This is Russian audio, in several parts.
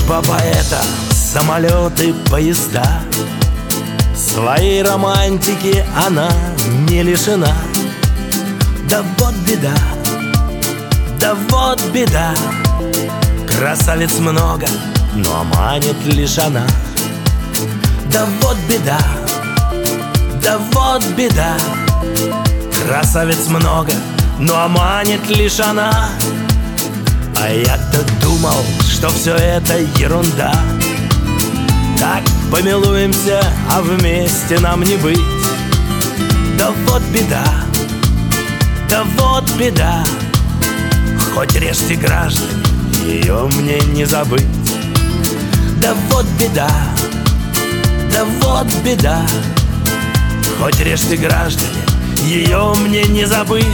Дружба поэта, самолеты, поезда. Своей романтики она не лишена. Да вот беда, да вот беда. Красавиц много, но манит лишь она. Да вот беда, да вот беда. Красавиц много, но манит лишь она. А я-то думал, что все это ерунда. Так помилуемся, а вместе нам не быть. Да вот беда, да вот беда. Хоть режьте, граждане, ее мне не забыть. Да вот беда, да вот беда. Хоть режьте, граждане, ее мне не забыть.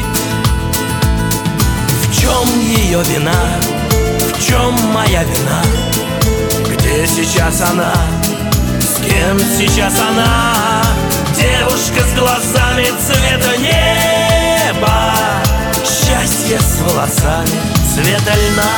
В чем ее вина? В чем моя вина? Где сейчас она? С кем сейчас она? Девушка с глазами цвета неба, счастье с волосами цвета льна.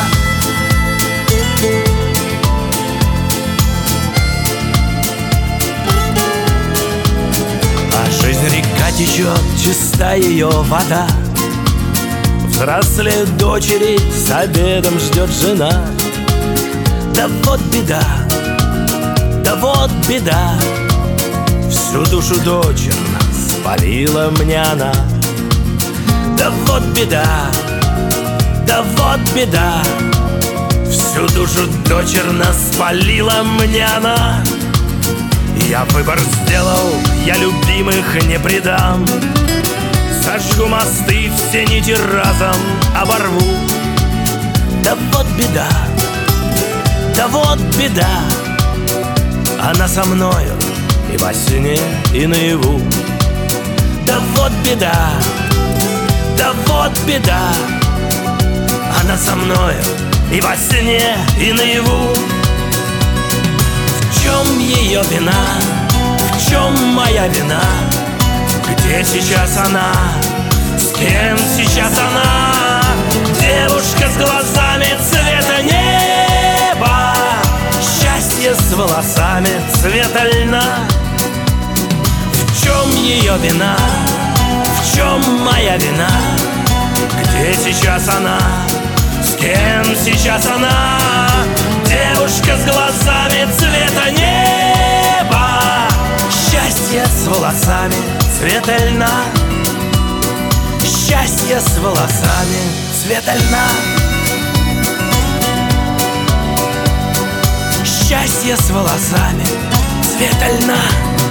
А жизнь река течет, чиста ее вода. Взрослеют дочери, с обедом ждет жена. Да вот беда, да вот беда. Всю душу дочерно спалила мне она. Да вот беда, да вот беда. Всю душу дочерно спалила мне она. Я выбор сделал, я любимых не предам. Сожгу мосты, все нити разом оборву. Да вот беда, да вот беда. Она со мною и во сне, и наяву. Да вот беда, да вот беда. Она со мною и во сне, и наяву. В чем ее вина? В чем моя вина? Где сейчас она? С кем сейчас она? Девушка с глазами цвета неба, счастье с волосами цвета льна. В чем ее вина? В чем моя вина? Где сейчас она? С кем сейчас она? Девушка с глазами цвета неба, счастье с волосами цвета льна. Счастье с волосами цвета льна. Счастье с волосами цвета льна.